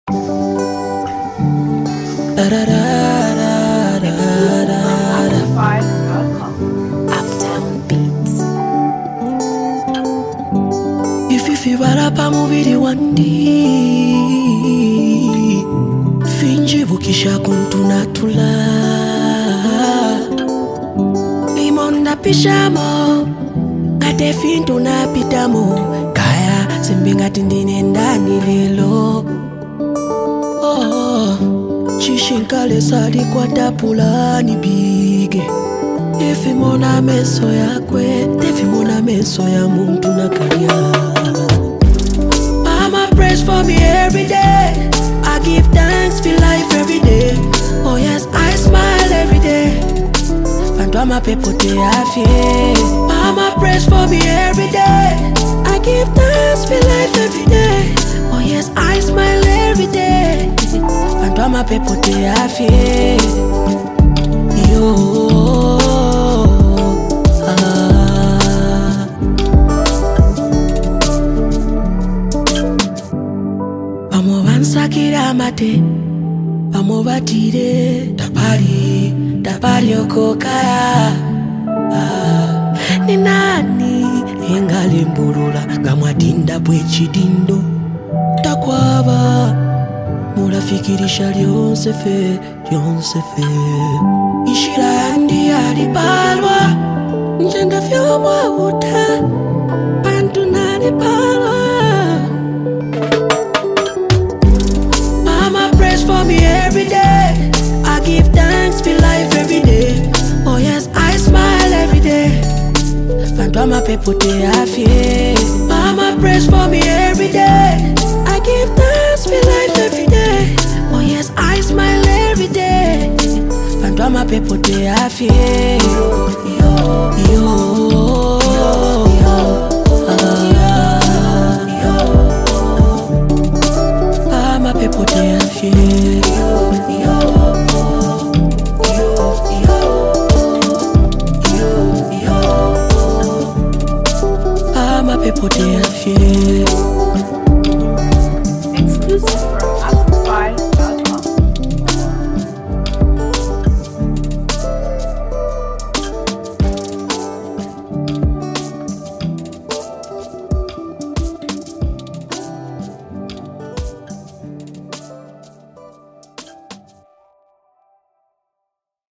Da da da da da da da. Uptown Beats. If barapa muviri wandi finji bukisha kuntunatula imonda pishamo kate fintu na pitamo kaya simbingati ndine ndani lelo chishinkale sali kwa tapulani bige ifimona meso yakwe tifimona meso ya muntu nakalia. Mama prays for me every day. I give thanks for life every day. Oh yes, I smile every day. Fantoma people they are. Mama prays for me every day. I give thanks for life every day. Oh yes, I smile every day. Fantoma people they are. Yo. Amo vansakira mate, amo vatire tapari okokaya. Ni nani engalembulula ngamwatinda bwechidindo takwava mulafikirisha lyonse fe ishira yandi alipalwa njenda vyomwa uta bantu nalipalwa. Mama prays for me every day. I give thanks for life every day. Oh yes, I smile every day. Fantoma people they are. Mama prays for me every day. I give thanks for life every day. Oh yes, I smile every day. Fantoma people they are. My people they are fear. My people they are fear. Exclusive from